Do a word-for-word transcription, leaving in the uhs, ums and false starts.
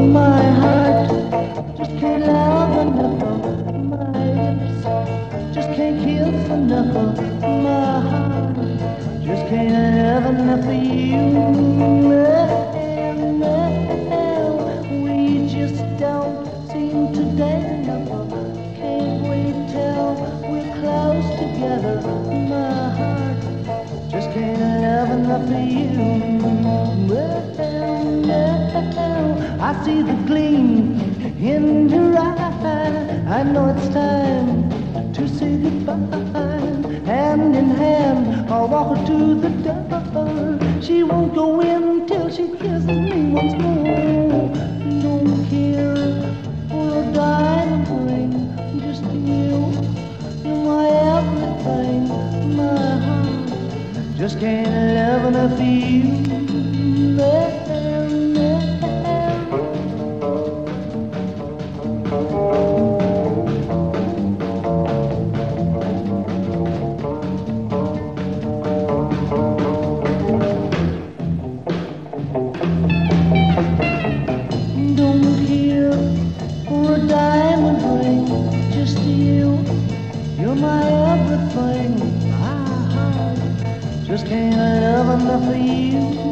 My heart just can't love enough of my lips, just can't kiss enough of my heart, just can't have enough of you. Well, we just don't seem to date enough. Can't wait till we're close together. My heart just can't have enough of you. Well, I see the gleam in your eye. I know it's time to say goodbye. Hand in hand, I'll walk her to the door. She won't go in till she kisses me once more. Don't care for a diamond ring, just you. You're my everything. My heart just can't have enough of you. You're my everything. My heart just can't have enough of you.